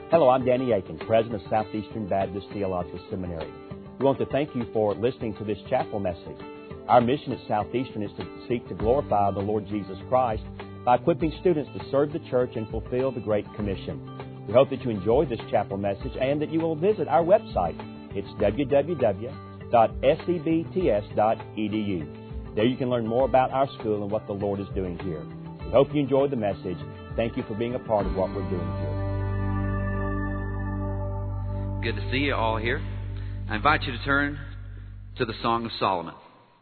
Hello, I'm Danny Aiken, President of Southeastern Baptist Theological Seminary. We want to thank you for listening to this chapel message. Our mission at Southeastern is to seek to glorify the Lord Jesus Christ by equipping students to serve the church and fulfill the Great Commission. We hope that you enjoy this chapel message and that you will visit our website. It's www.sebts.edu. There you can learn more about our school and what the Lord is doing here. We hope you enjoyed the message. Thank you for being a part of what we're doing here. Good to see you all here. I invite you to turn to the Song of Solomon.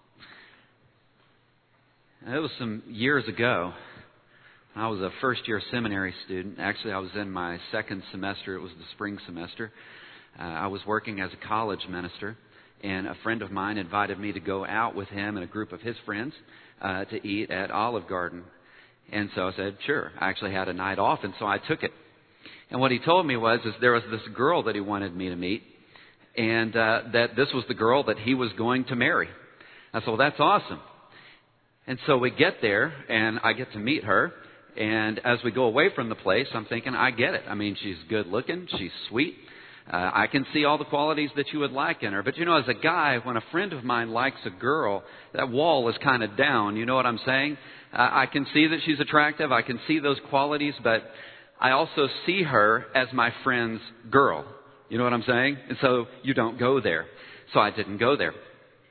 Now, it was some years ago. I was a first-year seminary student. Actually, I was in my second semester. It was the spring semester. I was working as a college minister, and a friend of mine invited me to go out with him and a group of his friends to eat at Olive Garden. And so I said, sure. I actually had a night off, and so I took it. And what he told me was there was this girl that he wanted me to meet, and that this was the girl that he was going to marry. I said, well, that's awesome. And so we get there, and I get to meet her. And as we go away from the place, I'm thinking, I get it. I mean, she's good looking. She's sweet. I can see all the qualities that you would like in her. But, you know, as a guy, when a friend of mine likes a girl, that wall is kind of down. You know what I'm saying? I can see that she's attractive. I can see those qualities. But I also see her as my friend's girl. You know what I'm saying? And so you don't go there. So I didn't go there.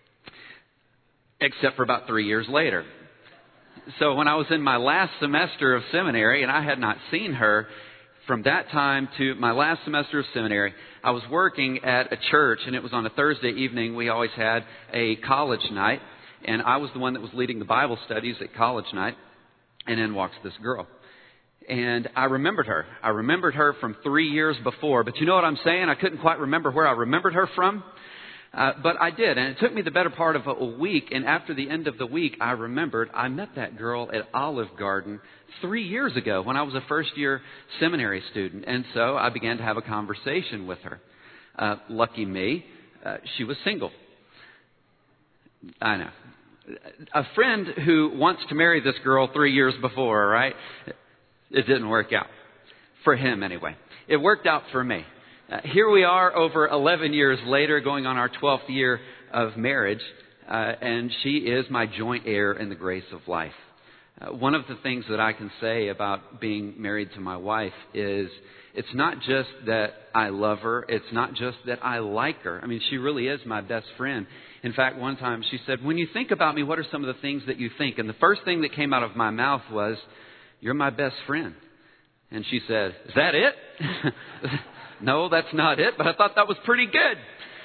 Except for about 3 years later. So when I was in my last semester of seminary, and I had not seen her from that time to my last semester of seminary, I was working at a church, and it was on a Thursday evening. We always had a college night, and I was the one that was leading the Bible studies at college night. And in walks this girl. And I remembered her. I remembered her from 3 years before. But you know what I'm saying? I couldn't quite remember where I remembered her from. But I did. And it took me the better part of a week. And after the end of the week, I remembered I met that girl at Olive Garden 3 years ago when I was a first-year seminary student. And so I began to have a conversation with her. Lucky me, she was single. I know. A friend who wants to marry this girl 3 years before, right? It didn't work out. For him, anyway. It worked out for me. Here we are over 11 years later, going on our 12th year of marriage, and she is my joint heir in the grace of life. One of the things that I can say about being married to my wife is it's not just that I love her. It's not just that I like her. I mean, she really is my best friend. In fact, one time she said, when you think about me, what are some of the things that you think? And the first thing that came out of my mouth was, you're my best friend. And she said, is that it? No, that's not it, but I thought that was pretty good.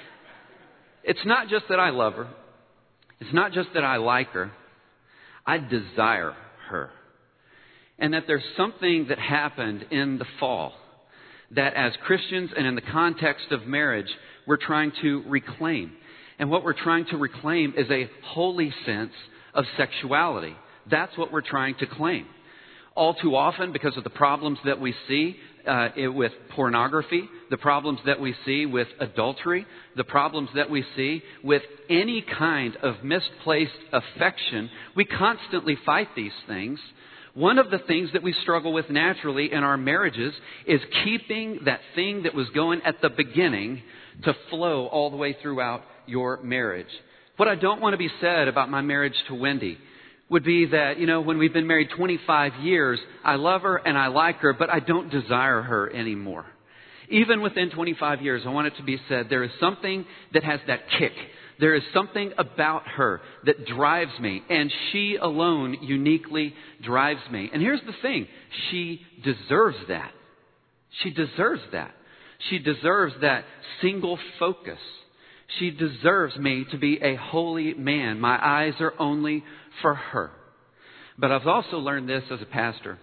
It's not just that I love her. It's not just that I like her. I desire her. And that there's something that happened in the fall that as Christians and in the context of marriage, we're trying to reclaim. And what we're trying to reclaim is a holy sense of sexuality. That's what we're trying to claim. All too often, because of the problems that we see with pornography, the problems that we see with adultery, the problems that we see with any kind of misplaced affection, we constantly fight these things. One of the things that we struggle with naturally in our marriages is keeping that thing that was going at the beginning to flow all the way throughout your marriage. What I don't want to be said about my marriage to Wendy would be that, you know, when we've been married 25 years, I love her and I like her, but I don't desire her anymore. Even within 25 years, I want it to be said, there is something that has that kick. There is something about her that drives me, and she alone uniquely drives me. And here's the thing, she deserves that. She deserves that. She deserves that single focus. She deserves me to be a holy man. My eyes are only for her. But I've also learned this as a pastor,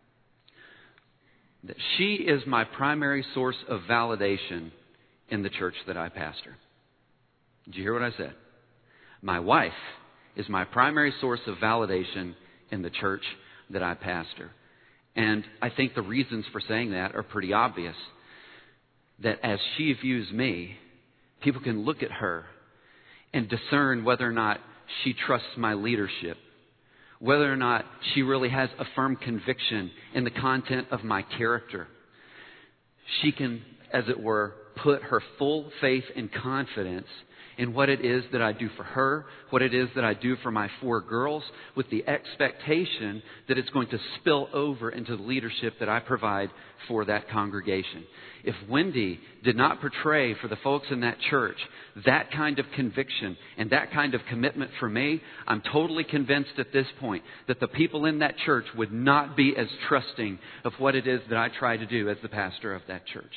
that she is my primary source of validation in the church that I pastor. Did you hear what I said? My wife is my primary source of validation in the church that I pastor. And I think the reasons for saying that are pretty obvious. That as she views me, people can look at her and discern whether or not she trusts my leadership, whether or not she really has a firm conviction in the content of my character. she can, as it were, put her full faith and confidence in what it is that I do for her, what it is that I do for my 4 girls, with the expectation that it's going to spill over into the leadership that I provide for that congregation. If Wendy did not portray for the folks in that church that kind of conviction and that kind of commitment for me, I'm totally convinced at this point that the people in that church would not be as trusting of what it is that I try to do as the pastor of that church.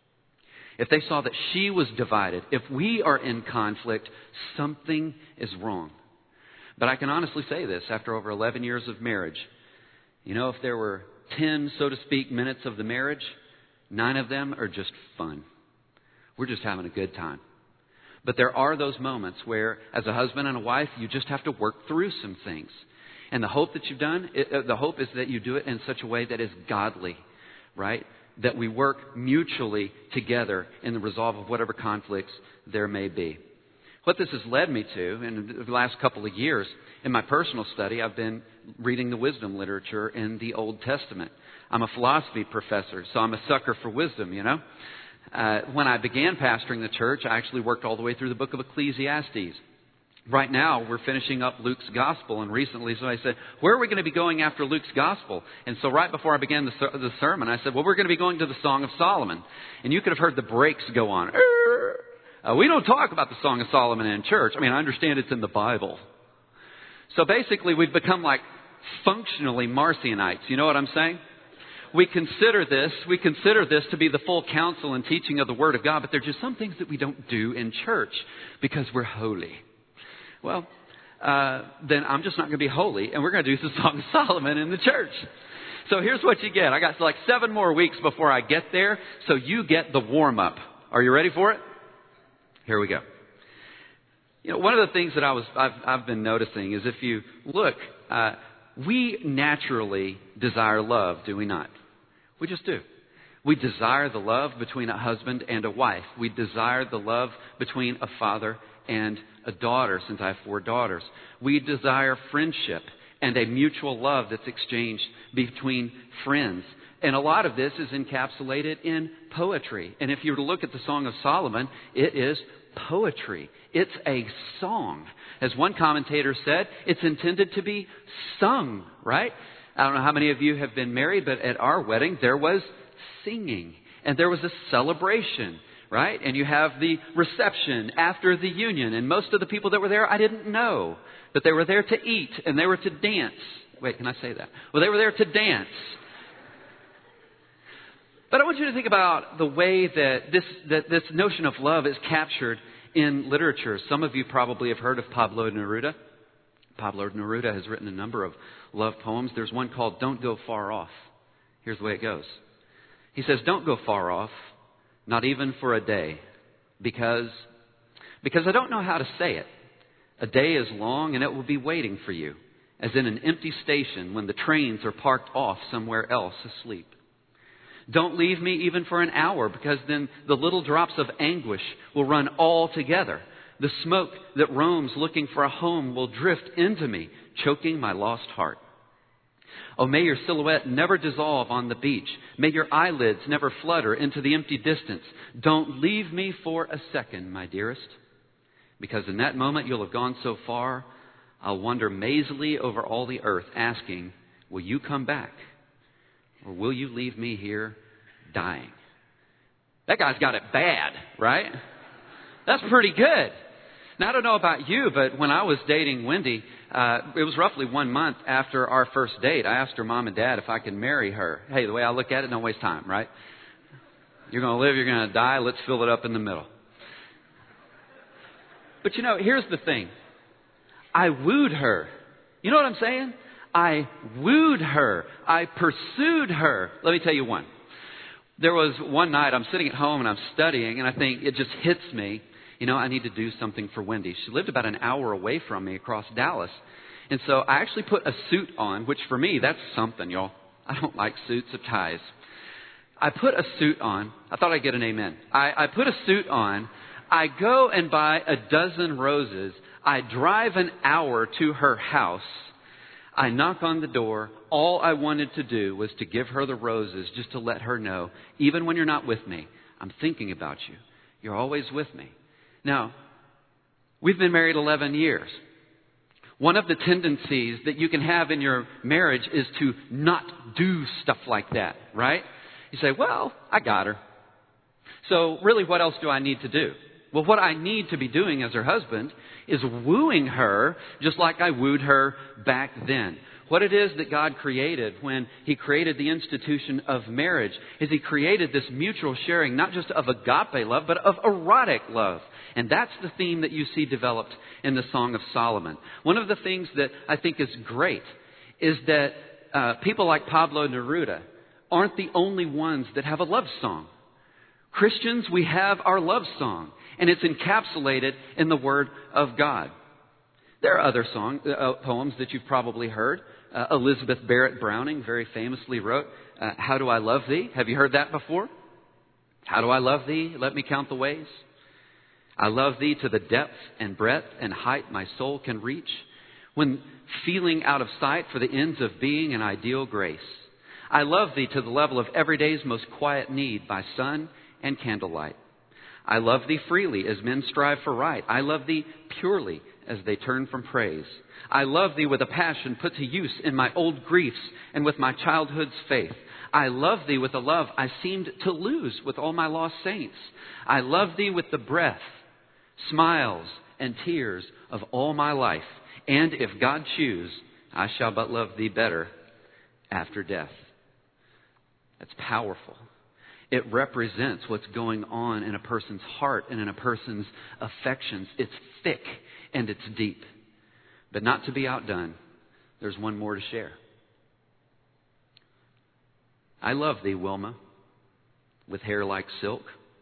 If they saw that she was divided, if we are in conflict, something is wrong. But I can honestly say this after over 11 years of marriage. You know, if there were 10, so to speak, minutes of the marriage, 9 of them are just fun. We're just having a good time. But there are those moments where, as a husband and a wife, you just have to work through some things. And the hope that the hope is that you do it in such a way that is godly, right? That we work mutually together in the resolve of whatever conflicts there may be. What this has led me to in the last couple of years, in my personal study, I've been reading the wisdom literature in the Old Testament. I'm a philosophy professor, so I'm a sucker for wisdom, you know. When I began pastoring the church, I actually worked all the way through the book of Ecclesiastes. Right now, we're finishing up Luke's Gospel, and recently somebody said, where are we going to be going after Luke's Gospel? And so right before I began the sermon, I said, well, we're going to be going to the Song of Solomon. And you could have heard the brakes go on. We don't talk about the Song of Solomon in church. I mean, I understand it's in the Bible. So basically, we've become like functionally Marcionites. You know what I'm saying? We consider this to be the full counsel and teaching of the Word of God, but there are just some things that we don't do in church because we're holy. Well, then I'm just not going to be holy, and we're going to do the Song of Solomon in the church. So here's what you get. I got like 7 more weeks before I get there, so you get the warm-up. Are you ready for it? Here we go. You know, one of the things that I've been noticing is if you look, we naturally desire love, do we not? We just do. We desire the love between a husband and a wife. We desire the love between a father and a daughter, since I have 4 daughters. We desire friendship and a mutual love that's exchanged between friends. And a lot of this is encapsulated in poetry. And if you were to look at the Song of Solomon, it is poetry. It's a song. As one commentator said, it's intended to be sung, right? I don't know how many of you have been married, but at our wedding, there was singing and there was a celebration, right? And you have the reception after the union. And most of the people that were there, I didn't know. But they were there to eat and they were to dance. Wait, can I say that? Well, they were there to dance. But I want you to think about the way that this notion of love is captured in literature. Some of you probably have heard of Pablo Neruda. Pablo Neruda has written a number of love poems. There's one called Don't Go Far Off. Here's the way it goes. He says, don't go far off, not even for a day, because I don't know how to say it. A day is long and it will be waiting for you, as in an empty station when the trains are parked off somewhere else asleep. Don't leave me even for an hour, because then the little drops of anguish will run all together. The smoke that roams looking for a home will drift into me, choking my lost heart. Oh, may your silhouette never dissolve on the beach. May your eyelids never flutter into the empty distance. Don't leave me for a second, my dearest, because in that moment you'll have gone so far, I'll wander mazily over all the earth asking, will you come back? Or will you leave me here dying? That guy's got it bad, right? That's pretty good. Now, I don't know about you, but when I was dating Wendy, it was roughly 1 month after our first date. I asked her mom and dad if I could marry her. Hey, the way I look at it, don't waste time, right? You're going to live, you're going to die. Let's fill it up in the middle. But you know, here's the thing. I wooed her. You know what I'm saying? I wooed her. I pursued her. Let me tell you one. There was one night I'm sitting at home and I'm studying, and I think it just hits me. You know, I need to do something for Wendy. She lived about an hour away from me across Dallas. And so I actually put a suit on, which for me, that's something, y'all. I don't like suits or ties. I put a suit on. I thought I'd get an amen. I put a suit on. I go and buy a dozen roses. I drive an hour to her house. I knock on the door. All I wanted to do was to give her the roses just to let her know, even when you're not with me, I'm thinking about you. You're always with me. Now, we've been married 11 years. One of the tendencies that you can have in your marriage is to not do stuff like that, right? You say, well, I got her. So really, what else do I need to do? Well, what I need to be doing as her husband is wooing her just like I wooed her back then. What it is that God created when He created the institution of marriage is He created this mutual sharing, not just of agape love, but of erotic love. And that's the theme that you see developed in the Song of Solomon. One of the things that I think is great is that people like Pablo Neruda aren't the only ones that have a love song. Christians, we have our love song, and it's encapsulated in the Word of God. There are other poems that you've probably heard. Elizabeth Barrett Browning very famously wrote, How Do I Love Thee? Have you heard that before? How do I love thee? Let me count the ways. I love thee to the depth and breadth and height my soul can reach, when feeling out of sight for the ends of being an ideal grace. I love thee to the level of every day's most quiet need by sun and candlelight. I love thee freely as men strive for right. I love thee purely as they turn from praise. I love thee with a passion put to use in my old griefs and with my childhood's faith. I love thee with a love I seemed to lose with all my lost saints. I love thee with the breath, smiles, and tears of all my life. And if God choose, I shall but love thee better after death. That's powerful. It represents what's going on in a person's heart and in a person's affections. It's thick and it's deep. But not to be outdone, there's one more to share. I love thee, Wilma, with hair like silk,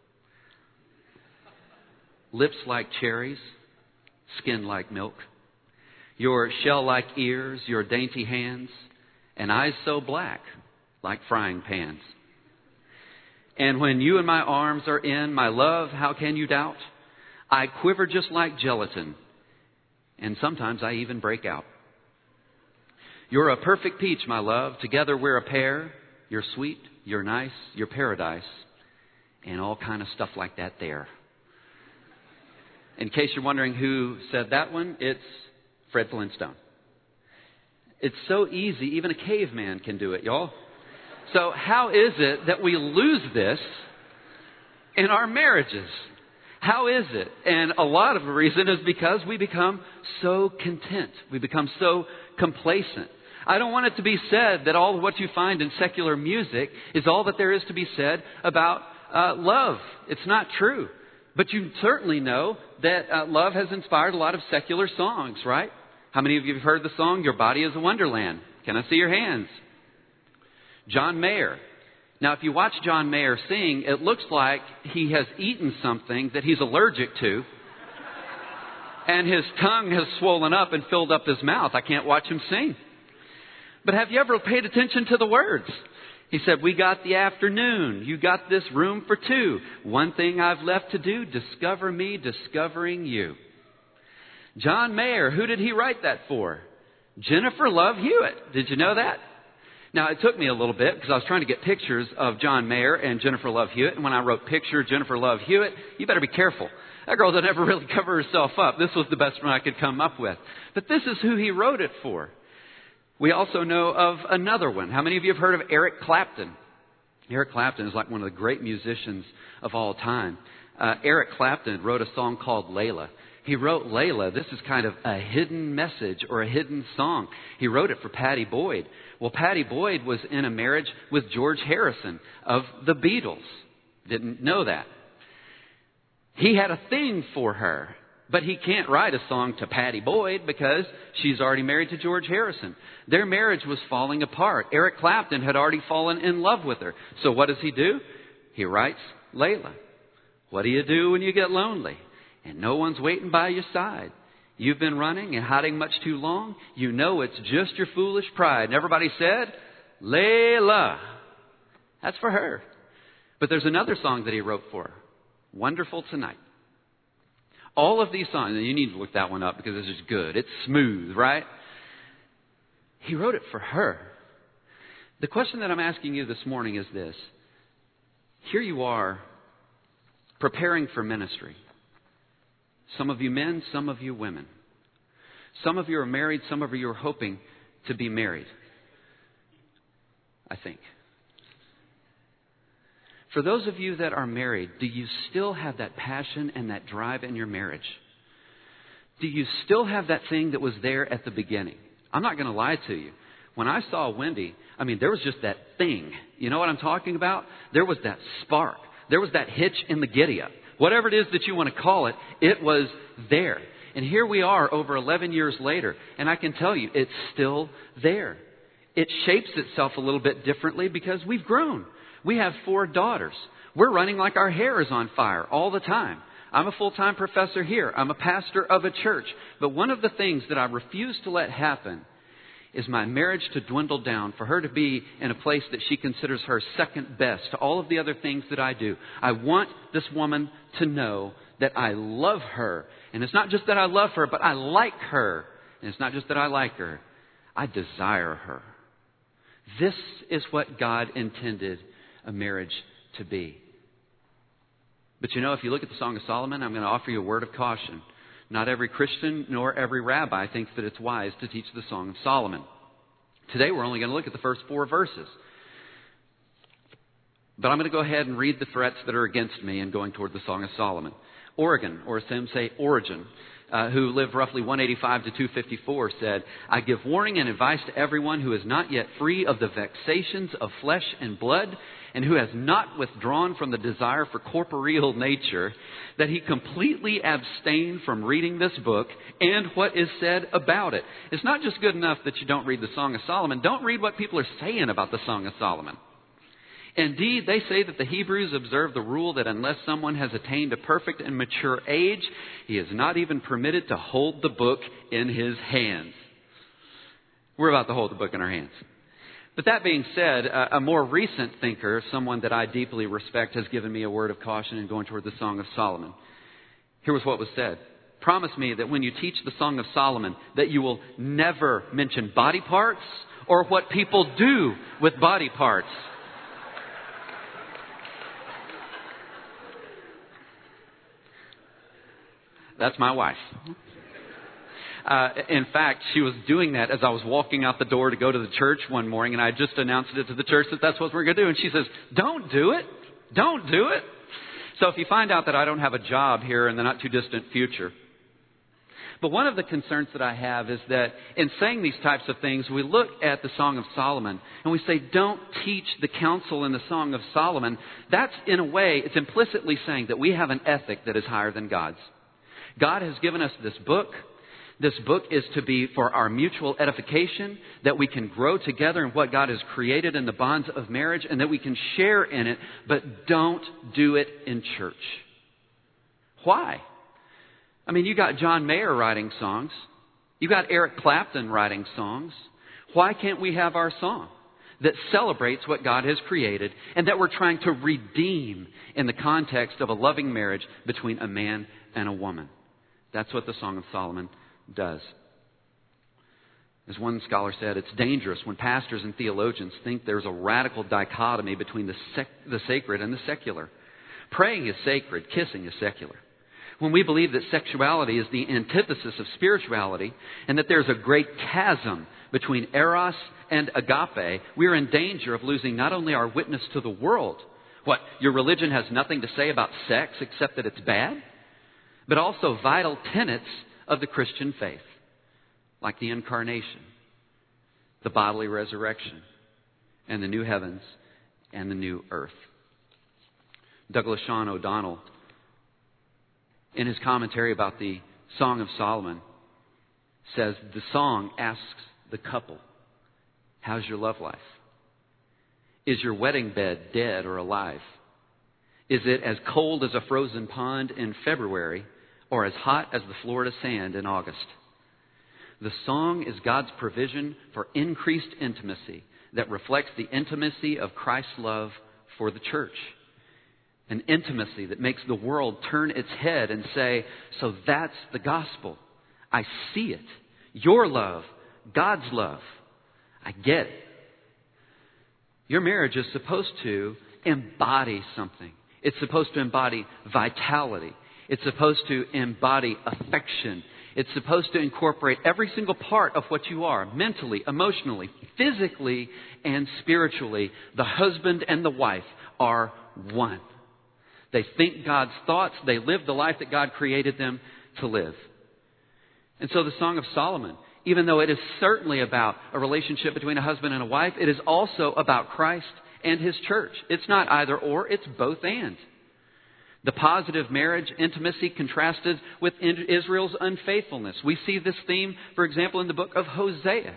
lips like cherries, skin like milk, your shell-like ears, your dainty hands, and eyes so black like frying pans. And when you in my arms are in, my love, how can you doubt? I quiver just like gelatin, and sometimes I even break out. You're a perfect peach, my love. Together we're a pair. You're sweet, you're nice, you're paradise, and all kind of stuff like that there. In case you're wondering who said that one, it's Fred Flintstone. It's so easy, even a caveman can do it, y'all. So how is it that we lose this in our marriages? How is it? And a lot of the reason is because we become so content. We become so complacent. I don't want it to be said that all of what you find in secular music is all that there is to be said about love. It's not true. But you certainly know that love has inspired a lot of secular songs, right? How many of you have heard the song, Your Body is a Wonderland? Can I see your hands? John Mayer. Now, if you watch John Mayer sing, it looks like he has eaten something that he's allergic to. And his tongue has swollen up and filled up his mouth. I can't watch him sing. But have you ever paid attention to the words? He said, we got the afternoon. You got this room for two. One thing I've left to do, discover me, discovering you. John Mayer, who did he write that for? Jennifer Love Hewitt. Did you know that? Now, it took me a little bit because I was trying to get pictures of John Mayer and Jennifer Love Hewitt. And when I wrote picture Jennifer Love Hewitt, you better be careful. That girl doesn't ever really cover herself up. This was the best one I could come up with. But this is who he wrote it for. We also know of another one. How many of you have heard of Eric Clapton? Eric Clapton is like one of the great musicians of all time. Eric Clapton wrote a song called Layla. He wrote Layla. This is kind of a hidden message or a hidden song. He wrote it for Pattie Boyd. Well, Pattie Boyd was in a marriage with George Harrison of the Beatles. Didn't know that. He had a thing for her, but he can't write a song to Pattie Boyd because she's already married to George Harrison. Their marriage was falling apart. Eric Clapton had already fallen in love with her. So what does he do? He writes Layla. What do you do when you get lonely and no one's waiting by your side? You've been running and hiding much too long. You know it's just your foolish pride. And everybody said, Layla. That's for her. But there's another song that he wrote for her. Wonderful Tonight. All of these songs, and you need to look that one up because this is good. It's smooth, right? He wrote it for her. The question that I'm asking you this morning is this. Here you are, preparing for ministry. Some of you men, some of you women. Some of you are married, some of you are hoping to be married, I think. For those of you that are married, do you still have that passion and that drive in your marriage? Do you still have that thing that was there at the beginning? I'm not going to lie to you. When I saw Wendy, there was just that thing. You know what I'm talking about? There was that spark. There was that hitch in the giddy-up. Whatever it is that you want to call it, it was there. And here we are over 11 years later, and I can tell you, it's still there. It shapes itself a little bit differently because we've grown. We have 4 daughters. We're running like our hair is on fire all the time. I'm a full-time professor here. I'm a pastor of a church. But one of the things that I refuse to let happen is my marriage to dwindle down, for her to be in a place that she considers her second best to all of the other things that I do. I want this woman to know that I love her. And it's not just that I love her, but I like her. And it's not just that I like her. I desire her. This is what God intended a marriage to be. But if you look at the Song of Solomon, I'm going to offer you a word of caution. Not every Christian nor every rabbi thinks that it's wise to teach the Song of Solomon. Today we're only going to look at the first 4 verses. But I'm going to go ahead and read the threats that are against me in going toward the Song of Solomon. Origen, or some say Origen, who lived roughly 185 to 254, said, I give warning and advice to everyone who is not yet free of the vexations of flesh and blood, and who has not withdrawn from the desire for corporeal nature, that he completely abstain from reading this book and what is said about it. It's not just good enough that you don't read the Song of Solomon. Don't read what people are saying about the Song of Solomon. Indeed, they say that the Hebrews observe the rule that unless someone has attained a perfect and mature age, he is not even permitted to hold the book in his hands. We're about to hold the book in our hands. But that being said, a more recent thinker, someone that I deeply respect, has given me a word of caution in going toward the Song of Solomon. Here was what was said. Promise me that when you teach the Song of Solomon, that you will never mention body parts or what people do with body parts. That's my wife. In fact, she was doing that as I was walking out the door to go to the church one morning, and I just announced it to the church that that's what we're going to do. And she says, don't do it. Don't do it. So if you find out that I don't have a job here in the not too distant future. But one of the concerns that I have is that in saying these types of things, we look at the Song of Solomon and we say, don't teach the counsel in the Song of Solomon. That's, in a way, it's implicitly saying that we have an ethic that is higher than God's. God has given us this book. This book is to be for our mutual edification, that we can grow together in what God has created in the bonds of marriage, and that we can share in it, but don't do it in church. Why? You got John Mayer writing songs. You got Eric Clapton writing songs. Why can't we have our song that celebrates what God has created and that we're trying to redeem in the context of a loving marriage between a man and a woman? That's what the Song of Solomon does. As one scholar said, it's dangerous when pastors and theologians think there's a radical dichotomy between the sacred and the secular. Praying is sacred, kissing is secular. When we believe that sexuality is the antithesis of spirituality and that there's a great chasm between eros and agape, we're in danger of losing not only our witness to the world. What, your religion has nothing to say about sex except that it's bad? But also vital tenets of the Christian faith, like the incarnation, the bodily resurrection, and the new heavens and the new earth. Douglas Sean O'Donnell, in his commentary about the Song of Solomon, says the song asks the couple, how's your love life? Is your wedding bed dead or alive? Is it as cold as a frozen pond in February or as hot as the Florida sand in August? The song is God's provision for increased intimacy that reflects the intimacy of Christ's love for the church. An intimacy that makes the world turn its head and say, so that's the gospel. I see it. Your love, God's love. I get it. Your marriage is supposed to embody something. It's supposed to embody vitality. It's supposed to embody affection. It's supposed to incorporate every single part of what you are, mentally, emotionally, physically, and spiritually. The husband and the wife are one. They think God's thoughts. They live the life that God created them to live. And so the Song of Solomon, even though it is certainly about a relationship between a husband and a wife, it is also about Christ and His church. It's not either or, it's both and. The positive marriage intimacy contrasted with Israel's unfaithfulness. We see this theme, for example, in the book of Hosea.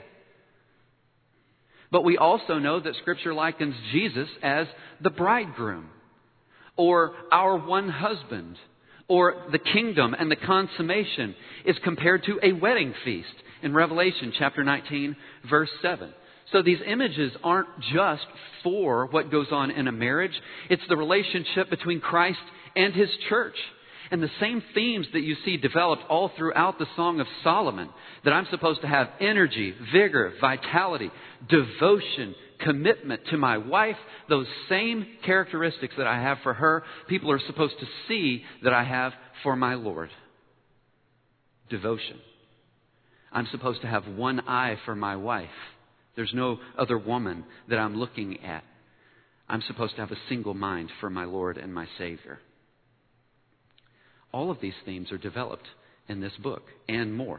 But we also know that Scripture likens Jesus as the bridegroom, or our one husband, or the kingdom and the consummation is compared to a wedding feast in Revelation chapter 19, verse 7. So these images aren't just for what goes on in a marriage. It's the relationship between Christ and His church. And the same themes that you see developed all throughout the Song of Solomon, that I'm supposed to have energy, vigor, vitality, devotion, commitment to my wife, those same characteristics that I have for her, people are supposed to see that I have for my Lord. Devotion. I'm supposed to have one eye for my wife. There's no other woman that I'm looking at. I'm supposed to have a single mind for my Lord and my Savior. All of these themes are developed in this book and more.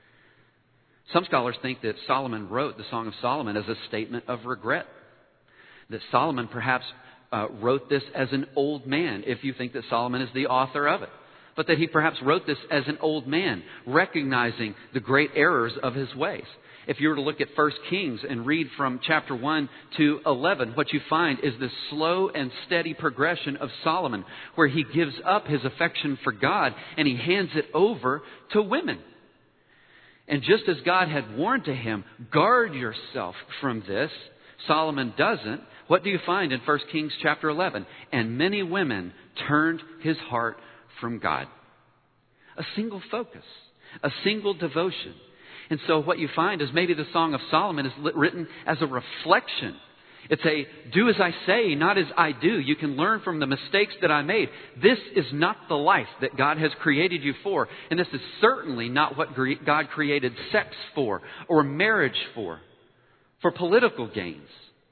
Some scholars think that Solomon wrote the Song of Solomon as a statement of regret. That Solomon perhaps wrote this as an old man, if you think that Solomon is the author of it. But that he perhaps wrote this as an old man, recognizing the great errors of his ways. If you were to look at 1 Kings and read from chapter 1 to 11, what you find is this slow and steady progression of Solomon, where he gives up his affection for God and he hands it over to women. And just as God had warned to him, guard yourself from this, Solomon doesn't. What do you find in 1 Kings chapter 11? And many women turned his heart from God. A single focus, a single devotion. And so what you find is maybe the Song of Solomon is written as a reflection. It's a do as I say, not as I do. You can learn from the mistakes that I made. This is not the life that God has created you for. And this is certainly not what God created sex for, or marriage for political gains,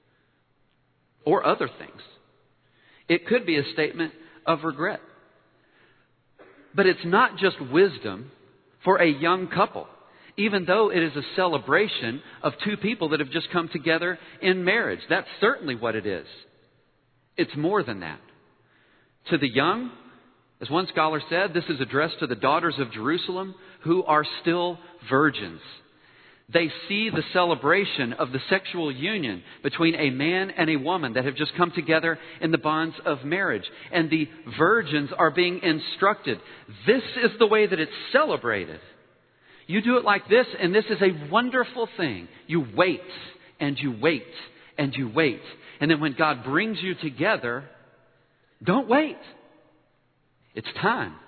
or other things. It could be a statement of regret. But it's not just wisdom for a young couple. Even though it is a celebration of two people that have just come together in marriage. That's certainly what it is. It's more than that. To the young, as one scholar said, this is addressed to the daughters of Jerusalem who are still virgins. They see the celebration of the sexual union between a man and a woman that have just come together in the bonds of marriage. And the virgins are being instructed. This is the way that it's celebrated. You do it like this, and this is a wonderful thing. You wait, and you wait, and you wait. And then when God brings you together, don't wait. It's time.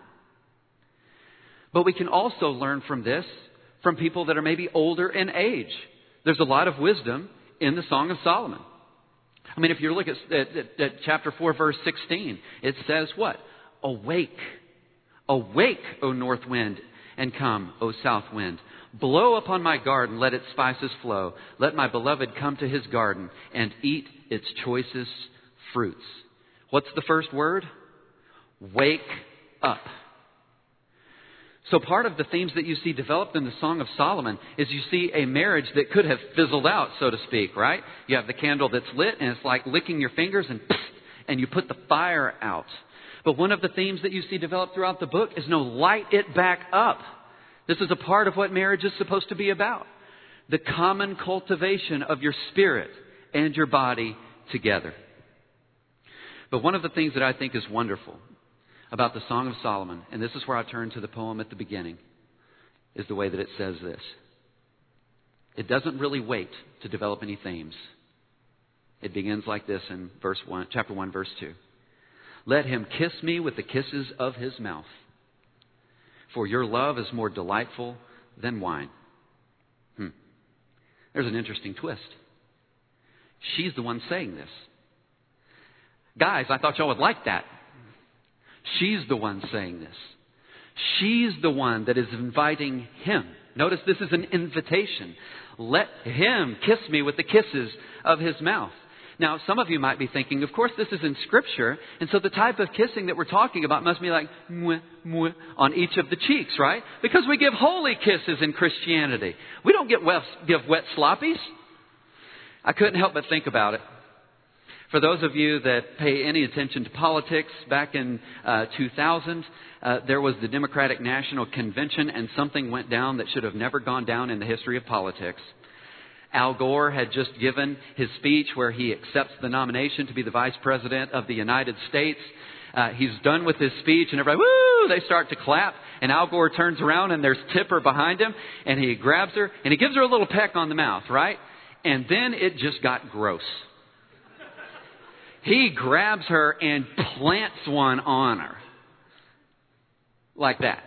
But we can also learn from this from people that are maybe older in age. There's a lot of wisdom in the Song of Solomon. I mean, if you look at chapter 4, verse 16, it says what? Awake. Awake, O north wind, and come, O south wind. Blow upon my garden, let its spices flow. Let my beloved come to his garden and eat its choicest fruits. What's the first word? Wake up. So part of the themes that you see developed in the Song of Solomon is you see a marriage that could have fizzled out, so to speak, right? You have the candle that's lit and it's like licking your fingers and you put the fire out. But one of the themes that you see developed throughout the book is no, light it back up. This is a part of what marriage is supposed to be about. The common cultivation of your spirit and your body together. But one of the things that I think is wonderful about the Song of Solomon, and this is where I turn to the poem at the beginning, is the way that it says this. It doesn't really wait to develop any themes. It begins like this in chapter 1, verse 2. Let him kiss me with the kisses of his mouth, for your love is more delightful than wine. There's There's an interesting twist. She's the one saying this. Guys, I thought y'all would like that. She's the one saying this. She's the one that is inviting him. Notice this is an invitation. Let him kiss me with the kisses of his mouth. Now, some of you might be thinking, of course, this is in Scripture, and so the type of kissing that we're talking about must be like mwah, mwah, on each of the cheeks, right? Because we give holy kisses in Christianity. We don't give wet sloppies. I couldn't help but think about it. For those of you that pay any attention to politics, back in 2000, there was the Democratic National Convention, and something went down that should have never gone down in the history of politics. Al Gore had just given his speech where he accepts the nomination to be the Vice President of the United States. He's done with his speech, and everybody, woo, they start to clap. And Al Gore turns around, and there's Tipper behind him, and he grabs her, and he gives her a little peck on the mouth, right? And then it just got gross. He grabs her and plants one on her. Like that.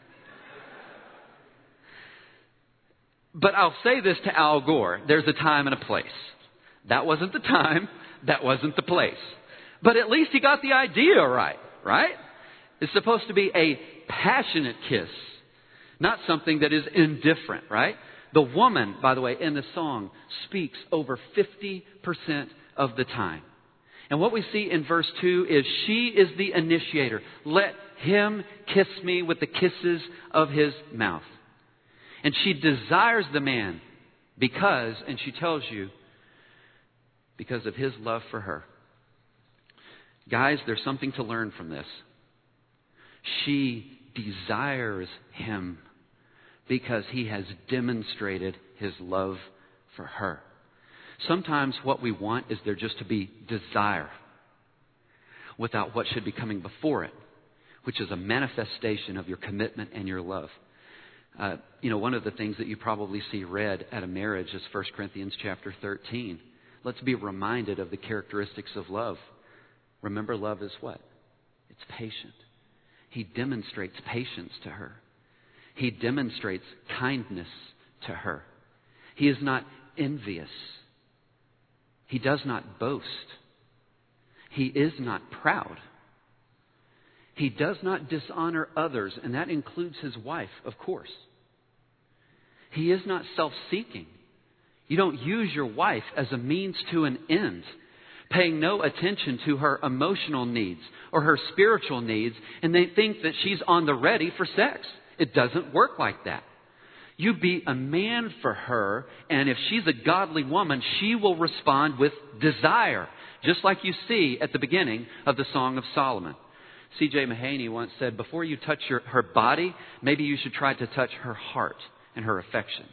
But I'll say this to Al Gore. There's a time and a place. That wasn't the time. That wasn't the place. But at least he got the idea right, right? It's supposed to be a passionate kiss, not something that is indifferent, right? The woman, by the way, in the song speaks over 50% of the time. And what we see in verse 2 is she is the initiator. Let him kiss me with the kisses of his mouth. And she desires the man because, and she tells you, because of his love for her. Guys, there's something to learn from this. She desires him because he has demonstrated his love for her. Sometimes what we want is there just to be desire without what should be coming before it, which is a manifestation of your commitment and your love. One of the things that you probably see read at a marriage is 1 Corinthians chapter 13. Let's be reminded of the characteristics of love. Remember, love is what? It's patient. He demonstrates patience to her. He demonstrates kindness to her. He is not envious. He does not boast. He is not proud. He does not dishonor others, and that includes his wife, of course. He is not self-seeking. You don't use your wife as a means to an end, paying no attention to her emotional needs or her spiritual needs, and they think that she's on the ready for sex. It doesn't work like that. You be a man for her, and if she's a godly woman, she will respond with desire, just like you see at the beginning of the Song of Solomon. C.J. Mahaney once said, before you touch her body, maybe you should try to touch her heart and her affections.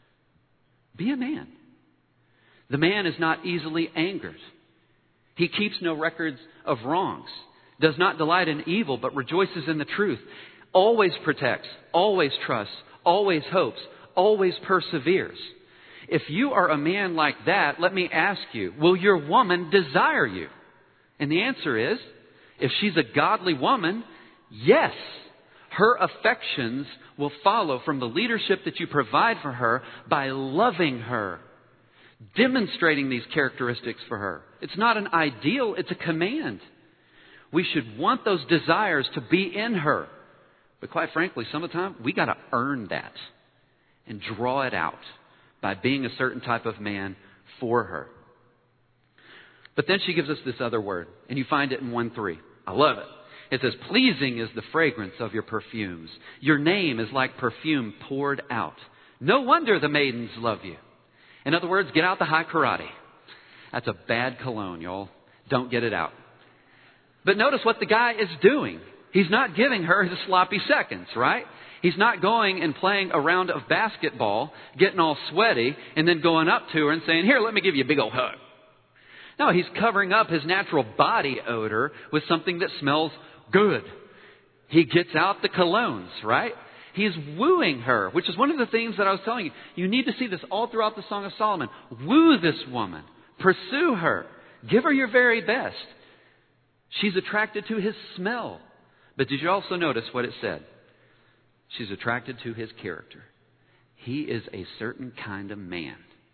Be a man. The man is not easily angered. He keeps no records of wrongs, does not delight in evil, but rejoices in the truth, always protects, always trusts, always hopes, always perseveres. If you are a man like that, let me ask you, will your woman desire you? And the answer is, if she's a godly woman, yes. Her affections will follow from the leadership that you provide for her by loving her, demonstrating these characteristics for her. It's not an ideal, it's a command. We should want those desires to be in her. But quite frankly, some of the time, we got to earn that and draw it out by being a certain type of man for her. But then she gives us this other word, and you find it in 1:3. I love it. It says, pleasing is the fragrance of your perfumes. Your name is like perfume poured out. No wonder the maidens love you. In other words, get out the high karate. That's a bad cologne, y'all. Don't get it out. But notice what the guy is doing. He's not giving her his sloppy seconds, right? He's not going and playing a round of basketball, getting all sweaty, and then going up to her and saying, here, let me give you a big old hug. No, he's covering up his natural body odor with something that smells good. He gets out the colognes, right? He's wooing her, which is one of the things that I was telling you. You need to see this all throughout the Song of Solomon. Woo this woman. Pursue her. Give her your very best. She's attracted to his smell. But did you also notice what it said? She's attracted to his character. He is a certain kind of man.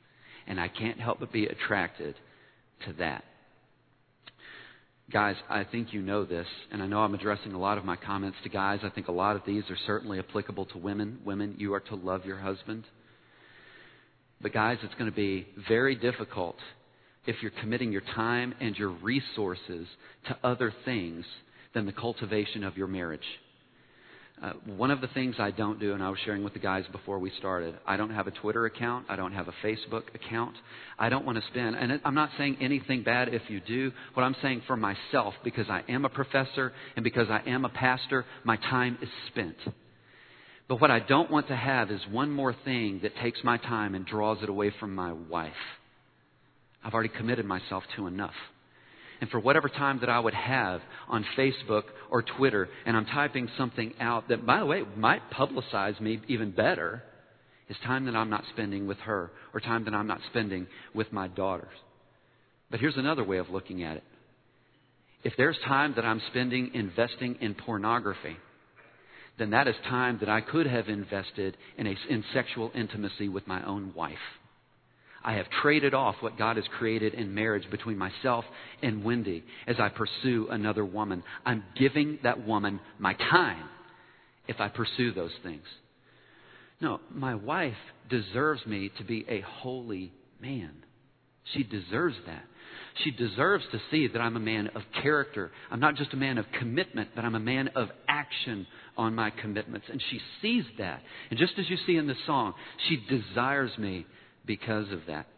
And I can't help but be attracted to that. Guys, I think you know this, and I know I'm addressing a lot of my comments to guys. I think a lot of these are certainly applicable to women. Women, you are to love your husband. But guys, it's going to be very difficult if you're committing your time and your resources to other things than the cultivation of your marriage. One of the things I don't do, and I was sharing with the guys before we started, I don't have a Twitter account. I don't have a Facebook account. I don't want to spend, and I'm not saying anything bad if you do. What I'm saying for myself, because I am a professor and because I am a pastor, my time is spent. But what I don't want to have is one more thing that takes my time and draws it away from my wife. I've already committed myself to enough. And for whatever time that I would have on Facebook or Twitter, and I'm typing something out that, by the way, might publicize me even better, is time that I'm not spending with her or time that I'm not spending with my daughters. But here's another way of looking at it. If there's time that I'm spending investing in pornography, then that is time that I could have invested in sexual intimacy with my own wife. I have traded off what God has created in marriage between myself and Wendy as I pursue another woman. I'm giving that woman my time if I pursue those things. No, my wife deserves me to be a holy man. She deserves that. She deserves to see that I'm a man of character. I'm not just a man of commitment, but I'm a man of action on my commitments. And she sees that. And just as you see in the song, she desires me because of that.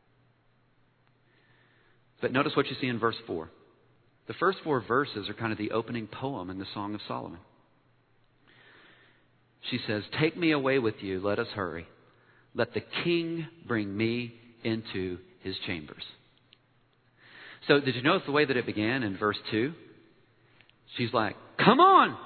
But notice what you see in verse 4. The first 4 verses are kind of the opening poem in the Song of Solomon. She says, "Take me away with you, let us hurry. Let the king bring me into his chambers." So did you notice the way that it began in verse 2? She's like, "Come on!"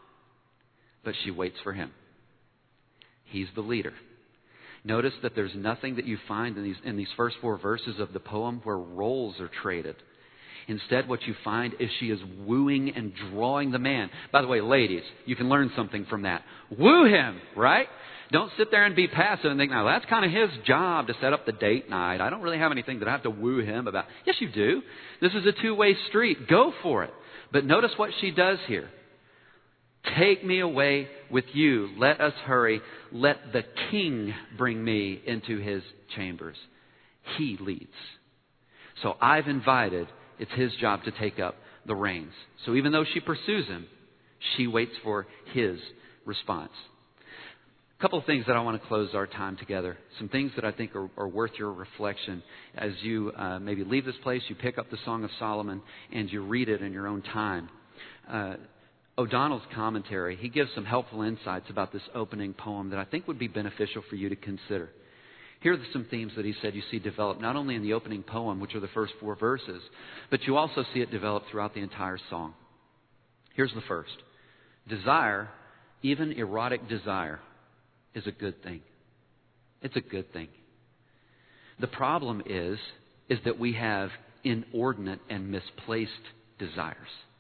But she waits for him. He's the leader. Notice that there's nothing that you find in these first 4 verses of the poem where roles are traded. Instead, what you find is she is wooing and drawing the man. By the way, ladies, you can learn something from that. Woo him, right? Don't sit there and be passive and think, now that's kind of his job to set up the date night. I don't really have anything that I have to woo him about. Yes, you do. This is a two-way street. Go for it. But notice what she does here. Take me away with you. Let us hurry. Let the king bring me into his chambers. He leads. So I've invited. It's his job to take up the reins. So even though she pursues him, she waits for his response. A couple of things that I want to close our time together. Some things that I think are worth your reflection as you maybe leave this place, you pick up the Song of Solomon, and you read it in your own time. O'Donnell's commentary, he gives some helpful insights about this opening poem that I think would be beneficial for you to consider. Here are some themes that he said you see developed not only in the opening poem, which are the first 4 verses, but you also see it develop throughout the entire song. Here's the first. Desire, even erotic desire, is a good thing. It's a good thing. The problem is that we have inordinate and misplaced desires.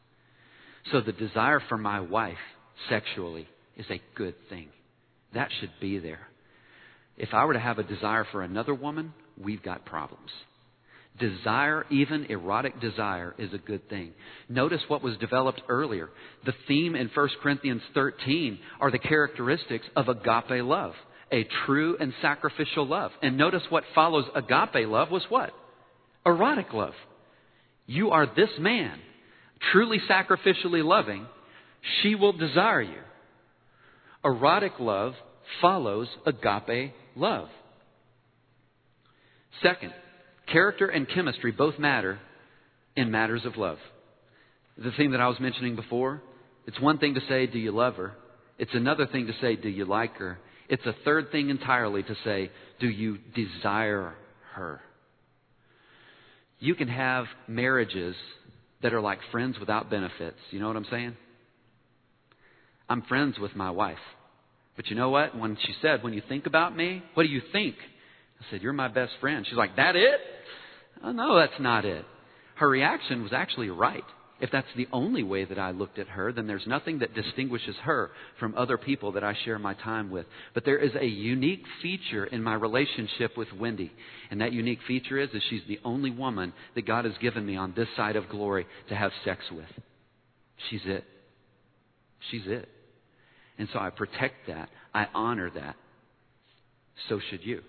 So the desire for my wife sexually is a good thing. That should be there. If I were to have a desire for another woman, we've got problems. Desire, even erotic desire, is a good thing. Notice what was developed earlier. The theme in 1 Corinthians 13 are the characteristics of agape love, a true and sacrificial love. And notice what follows agape love was what? Erotic love. You are this man, truly sacrificially loving, she will desire you. Erotic love follows agape love. Second, character and chemistry both matter in matters of love. The thing that I was mentioning before, it's one thing to say, do you love her? It's another thing to say, do you like her? It's a third thing entirely to say, do you desire her? You can have marriages that are like friends without benefits. You know what I'm saying? I'm friends with my wife. But you know what? When she said, when you think about me, what do you think? I said, you're my best friend. She's like, that it? Oh, no, that's not it. Her reaction was actually right. If that's the only way that I looked at her, then there's nothing that distinguishes her from other people that I share my time with. But there is a unique feature in my relationship with Wendy. And that unique feature is she's the only woman that God has given me on this side of glory to have sex with. She's it. She's it. And so I protect that. I honor that. So should you.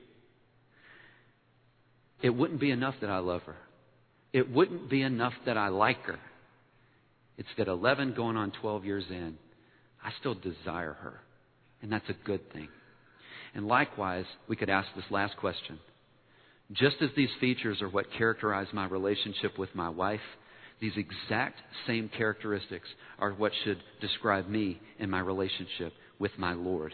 It wouldn't be enough that I love her. It wouldn't be enough that I like her. It's that 11 going on 12 years in, I still desire her. And that's a good thing. And likewise, we could ask this last question. Just as these features are what characterize my relationship with my wife, these exact same characteristics are what should describe me in my relationship with my Lord.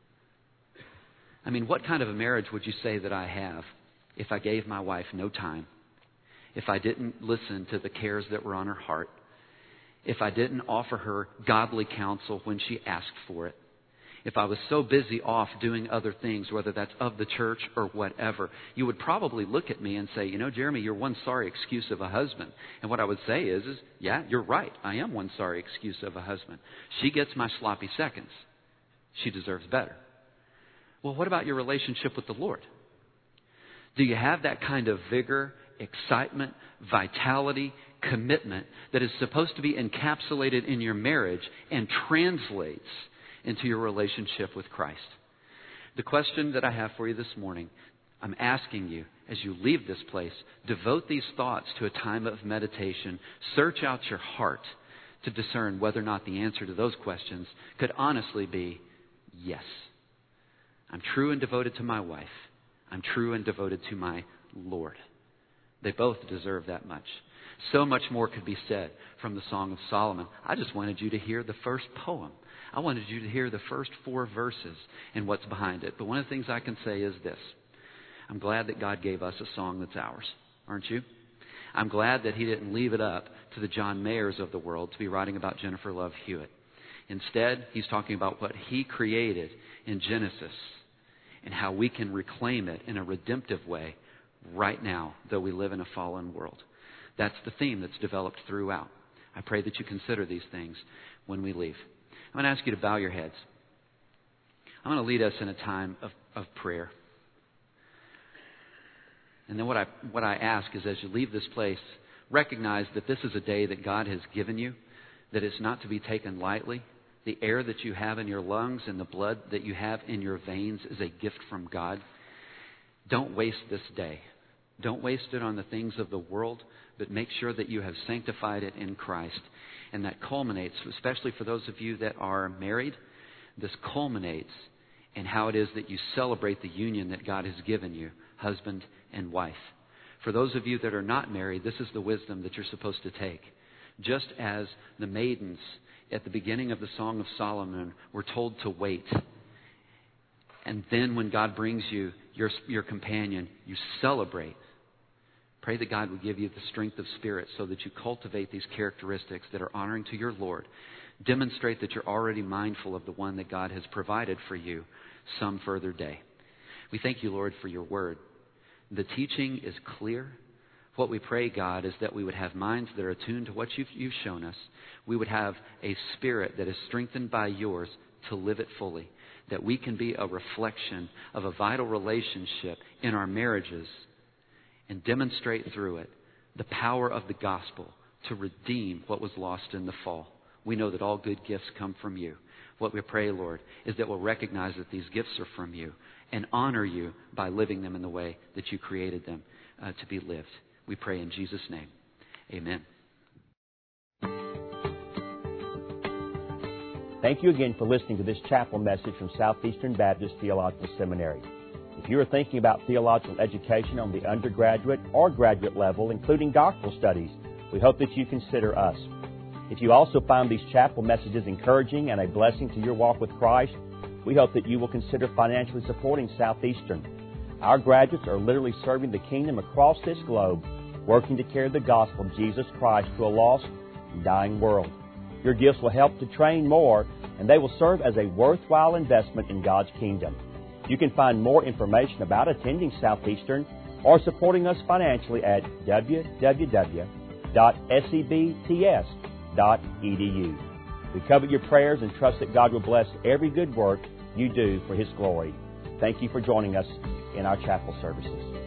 I mean, what kind of a marriage would you say that I have if I gave my wife no time? If I didn't listen to the cares that were on her heart? If I didn't offer her godly counsel when she asked for it? If I was so busy off doing other things, whether that's of the church or whatever, you would probably look at me and say, you know, Jeremy, you're one sorry excuse of a husband. And what I would say is, yeah, you're right. I am one sorry excuse of a husband. She gets my sloppy seconds. She deserves better. Well, what about your relationship with the Lord? Do you have that kind of vigor, excitement, vitality, commitment that is supposed to be encapsulated in your marriage and translates into your relationship with Christ? The question that I have for you this morning, I'm asking you as you leave this place, devote these thoughts to a time of meditation. Search out your heart to discern whether or not the answer to those questions could honestly be yes. I'm true and devoted to my wife. I'm true and devoted to my Lord. They both deserve that much. So much more could be said from the Song of Solomon. I just wanted you to hear the first poem. I wanted you to hear the first 4 verses and what's behind it. But one of the things I can say is this. I'm glad that God gave us a song that's ours. Aren't you? I'm glad that He didn't leave it up to the John Mayers of the world to be writing about Jennifer Love Hewitt. Instead, He's talking about what He created in Genesis and how we can reclaim it in a redemptive way right now, though we live in a fallen world. That's the theme that's developed throughout. I pray that you consider these things when we leave. I'm going to ask you to bow your heads. I'm going to lead us in a time of prayer. And then what I ask is, as you leave this place, recognize that this is a day that God has given you, that it's not to be taken lightly. The air that you have in your lungs and the blood that you have in your veins is a gift from God. Don't waste this day. Don't waste it on the things of the world, but make sure that you have sanctified it in Christ. And that culminates, especially for those of you that are married, this culminates in how it is that you celebrate the union that God has given you, husband and wife. For those of you that are not married, this is the wisdom that you're supposed to take. Just as the maidens at the beginning of the Song of Solomon were told to wait. And then when God brings you your companion, you celebrate. Pray that God would give you the strength of spirit so that you cultivate these characteristics that are honoring to your Lord. Demonstrate that you're already mindful of the one that God has provided for you some further day. We thank you, Lord, for your word. The teaching is clear. What we pray, God, is that we would have minds that are attuned to what you've shown us. We would have a spirit that is strengthened by yours to live it fully. That we can be a reflection of a vital relationship in our marriages and demonstrate through it the power of the gospel to redeem what was lost in the fall. We know that all good gifts come from you. What we pray, Lord, is that we'll recognize that these gifts are from you and honor you by living them in the way that you created them to be lived. We pray in Jesus' name. Amen. Thank you again for listening to this chapel message from Southeastern Baptist Theological Seminary. If you are thinking about theological education on the undergraduate or graduate level, including doctoral studies, we hope that you consider us. If you also find these chapel messages encouraging and a blessing to your walk with Christ, we hope that you will consider financially supporting Southeastern. Our graduates are literally serving the kingdom across this globe, working to carry the gospel of Jesus Christ to a lost and dying world. Your gifts will help to train more, and they will serve as a worthwhile investment in God's kingdom. You can find more information about attending Southeastern or supporting us financially at www.sebts.org. We covet your prayers and trust that God will bless every good work you do for His glory. Thank you for joining us in our chapel services.